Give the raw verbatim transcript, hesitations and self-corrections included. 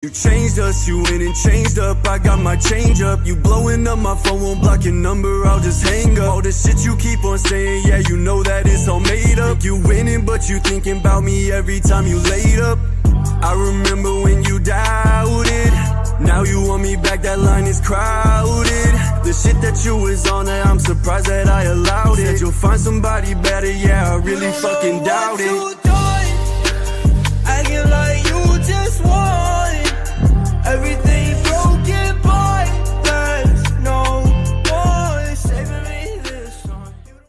You changed us, you went and changed up. I got my change up. You blowing up my phone, won't block your number, I'll just hang up. All the shit you keep on saying, yeah, you know that it's all made up. You winning, but you thinking about me every time you laid up. I remember when you doubted. Now you want me back, that line is crowded. The shit that you was on, I'm surprised that I allowed it. Said you'll find somebody better, yeah, I really fucking doubt it. I get like